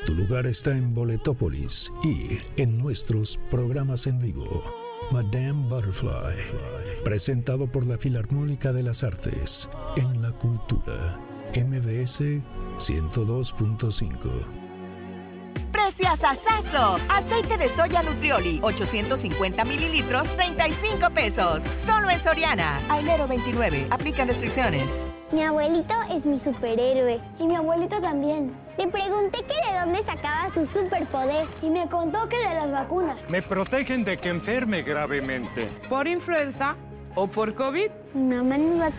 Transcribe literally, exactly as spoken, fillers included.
Tu lugar está en Boletópolis y en nuestros programas en vivo. Madame Butterfly, presentado por la Filarmónica de las Artes en la Cultura. M B S ciento dos punto cinco. ¡Preciasasazo! Aceite de soya Nutrioli, ochocientos cincuenta mililitros, treinta y cinco pesos. Solo en Soriana. A enero veintinueve. Aplican restricciones. Mi abuelito es mi superhéroe. Y mi abuelito también. Le pregunté que de dónde sacaba su superpoder. Y me contó que de las vacunas. Me protegen de que enferme gravemente. ¿Por influenza o por COVID? Mi mamá nos va a